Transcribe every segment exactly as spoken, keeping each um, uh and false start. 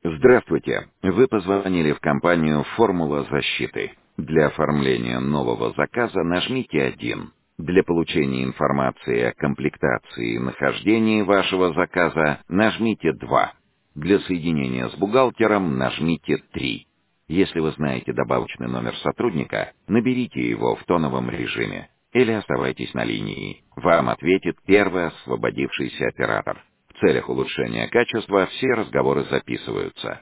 Здравствуйте. Вы позвонили в компанию «Формула защиты». Для оформления нового заказа нажмите один. Для получения информации о комплектации и нахождении вашего заказа нажмите два. Для соединения с бухгалтером нажмите три. Если вы знаете добавочный номер сотрудника, наберите его в тоновом режиме или оставайтесь на линии. Вам ответит первый освободившийся оператор. В целях улучшения качества все разговоры записываются.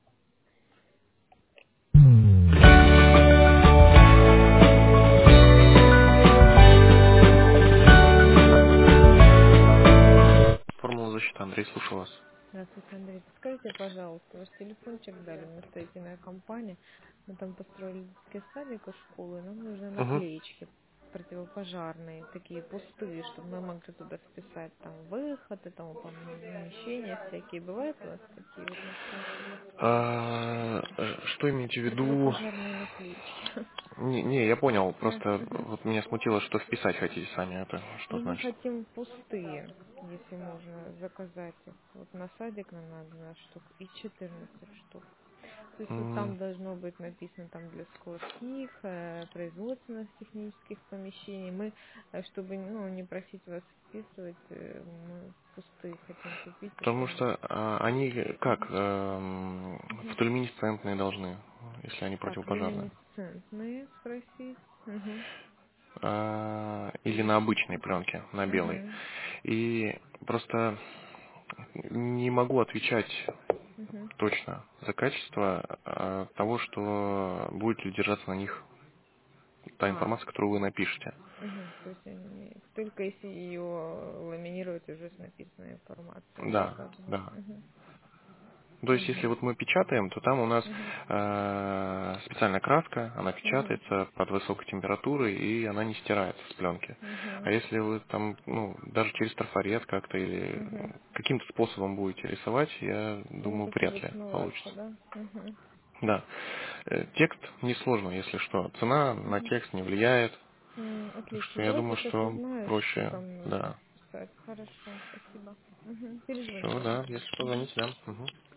Формула защиты. Андрей, слушаю вас. Здравствуйте, Андрей. Подскажите, пожалуйста, ваш телефончик дали, мы строительная компания. Мы там построили детский садик и школу, и нам нужны Угу. наклеечки противопожарные, такие пустые, чтобы мы могли туда вписать там выход и тому помещения всякие. Бывают у вас такие вот наклейки? А, э, что имеете в виду? Противопожарные наклеечки. Не, не, я понял. Да. Просто Мгм. вот меня смутило, что вписать хотите сами. Это что Ну, мы значит? хотим пустые, если можно заказать их. Вот на садик нам надо двенадцать штук и четырнадцать штук. То есть вот М, там должно быть написано там для складских, э, производственных технических помещений. Мы, э, чтобы ну, не просить вас вписывать, э, мы пустые хотим купить, и Потому чтобы... что а, они как Мгм. эм, Мгм. фотолюминесцентные должны, если они Так, противопожарные. люминесцентные спросить. Угу. А, или на обычной пленке, на белой. Угу. И просто не могу отвечать Угу. точно за качество а, того, что будет ли держаться на них та А, информация, которую вы напишете. угу. То есть они... только если ее ламинировать уже с написанной информацией, да, Да, как бы? да. Угу. То есть, если Угу. вот мы печатаем, то там у нас Угу. э, специальная краска, она Угу. печатается под высокой температурой, и она не стирается с пленки. А Угу. если вы там, ну, даже через трафарет как-то или Угу. каким-то способом будете рисовать, я Ну, думаю, это вряд будет ли смываться, получится. да? Угу. Да. Э, Текст несложно, если что. Цена на Угу. текст не влияет. М, Так что Отлично. я Давайте думаю, сейчас что узнаю, что проще, там нужно да. вписать. Хорошо, спасибо. Угу. Все, Перезвоню вам. да, если что, Угу. звоните, да. Мгм.